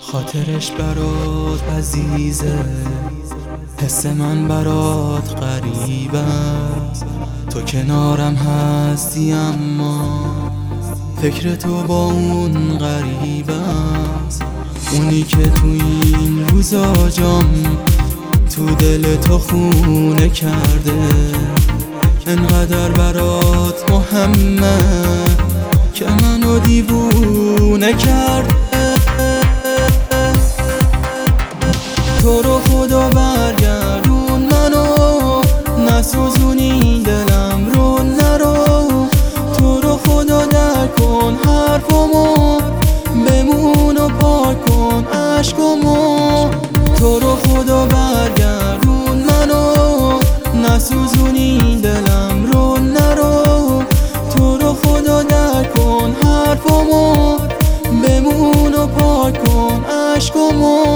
خاطرش برات عزیزه، حس من برات غریب است. تو کنارم هستی اما فکر تو با اون غریب است. اونی که تو این روزا جام تو دل تو خونه کرده، انقدر برات مهمه که منو دیوونه کرده. تو رو خدا برگردون منو، نسوزونی دلم رو نرو. تو رو خدا در کن حرفمو، بمون و پاک کن عشقمو. تو رو خدا برگردون منو، نسوزونی دلم رو نرو. تو رو خدا در کن حرفمو، بمون و پاک کن عشقمو.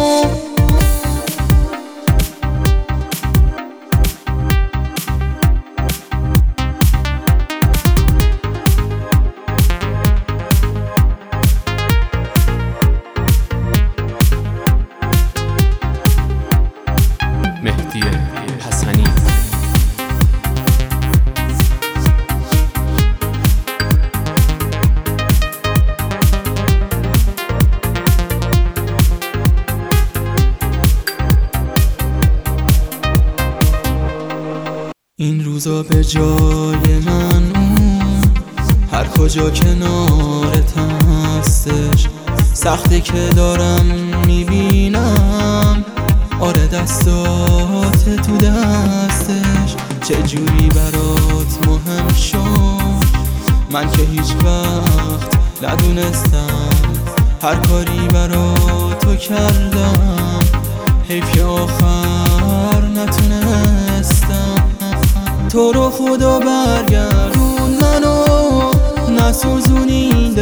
مهدی حسنی. این روزا به جای من اون هر کجا کنارت هستش. سخته که دارم میبینم، آره دستات تو دستش. چجوری برات مهم شد من که هیچ وقت ندونستم. هر کاری برات تو کردم، حیف که آخر نتونستم. تو رو خدا برگردون منو، نسوزونی